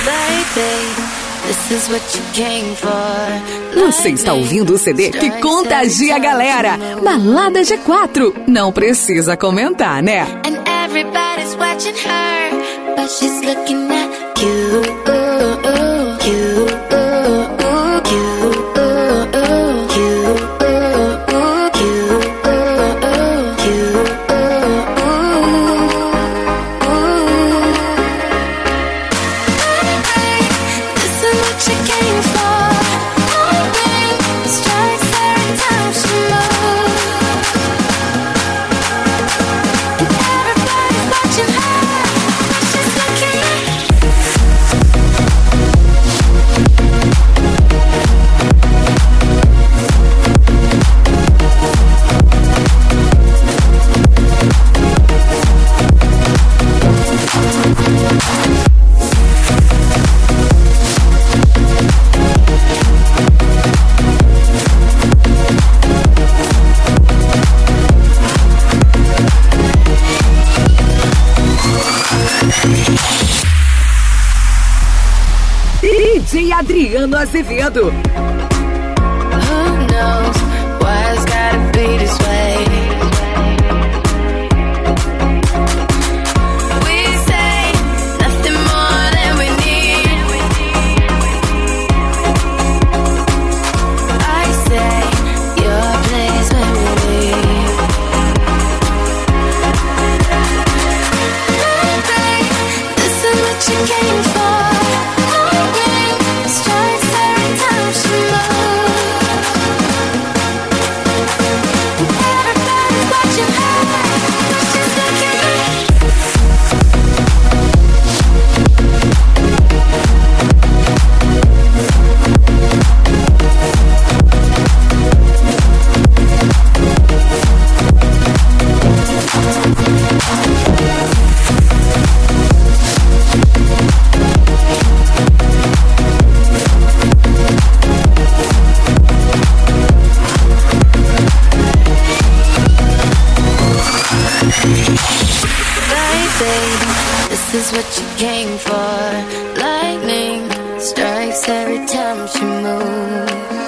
Você está ouvindo o CD que contagia a galera. Balada G4. Não precisa comentar, né? And everybody's watching her, but she's looking at you. DJ Adriano Azevedo. Who knows why it's gotta be this way? We say nothing more than we need. I say your place when we leave. Baby, this is what you came for. This is what you came for. Lightning strikes every time she moves.